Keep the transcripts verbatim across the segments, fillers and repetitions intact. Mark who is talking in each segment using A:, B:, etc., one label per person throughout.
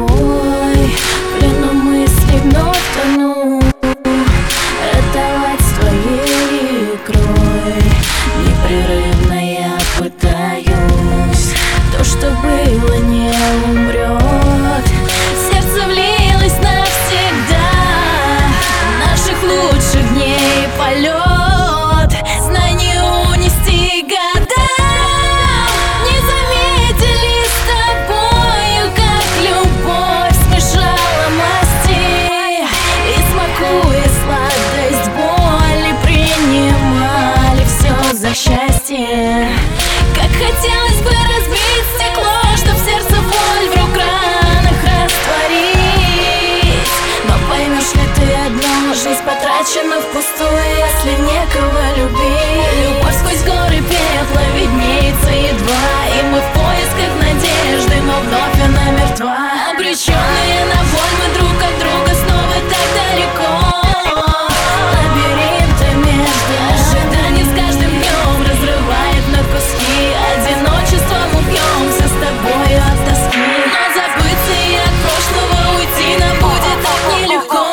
A: тобой, в плену мыслей вновь тону. Ротовать с твоей икрой непрерывно я пытаюсь. То, что было, не умрет. Сердце влилось навсегда, наших лучших дней полет. Знание унести года. Не заметили с тобою, как любовь смешала масти. И смакуя сладость боли, принимали все за счастье. Как хотелось бы разбить стекло, чтоб сердце боль в руках растворить. Но поймешь ли ты одно, жизнь потрачена впустую, если некого любить. Любовь сквозь горы пепла виднеется едва, и мы в поисках надежды, но вновь она мертва. Обреченные на боль, мы друг от друга снова так далеко. Лабиринты между ожиданий с каждым днем разрывает на куски. Одиночеством убьемся с тобой от тоски. Но забыться и от прошлого уйти нам будет так нелегко.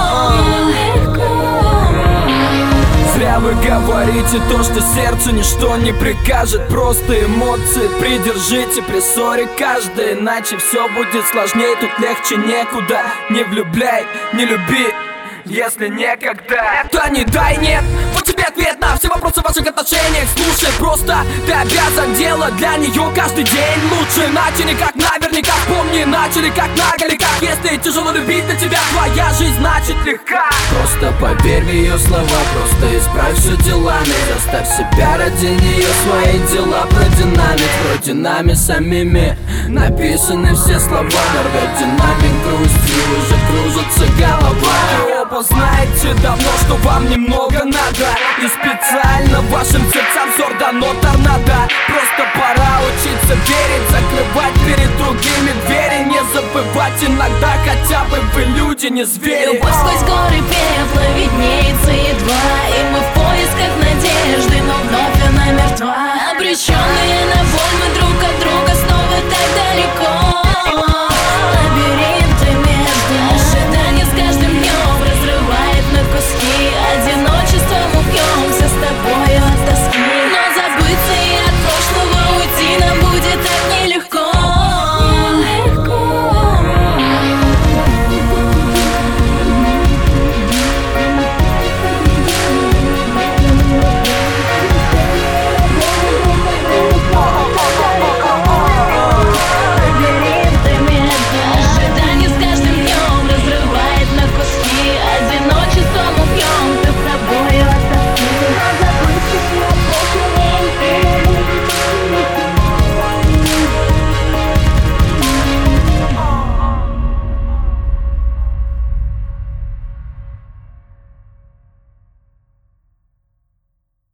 B: Зря вы говорите то, что сердцу ничто не прикажет. Просто эмоции придержите при ссоре каждой, иначе все будет сложнее, тут легче некуда. Не влюбляй, не люби, если некогда. Да не дай, нет, вот тебе ответ на все вопросы в ваших отношениях. Слушай, просто ты обязан делать для нее каждый день лучше. Начали как наверняка, помни, начали как на голиках. Если тяжело любить, для тебя твоя жизнь значит легка. Просто поверь в ее слова, просто исправь все делами. Заставь себя ради нее свои дела продинамить. Вроде нами самими написаны все слова, но рвет динамик грусти, уже кружится голова. Оба знаете давно, что вам немного надо, и специально вашим сердцам взор дано торнадо. Просто пора учиться верить, закрывать перед другими двери. Не забывать иногда, хотя бы вы люди, не звери.
A: Любовь сквозь горы пепла виднеется едва, и мы в поисках надежды, но вновь она мертва. Обреченные на боль, мы друг от друга снова так далеко.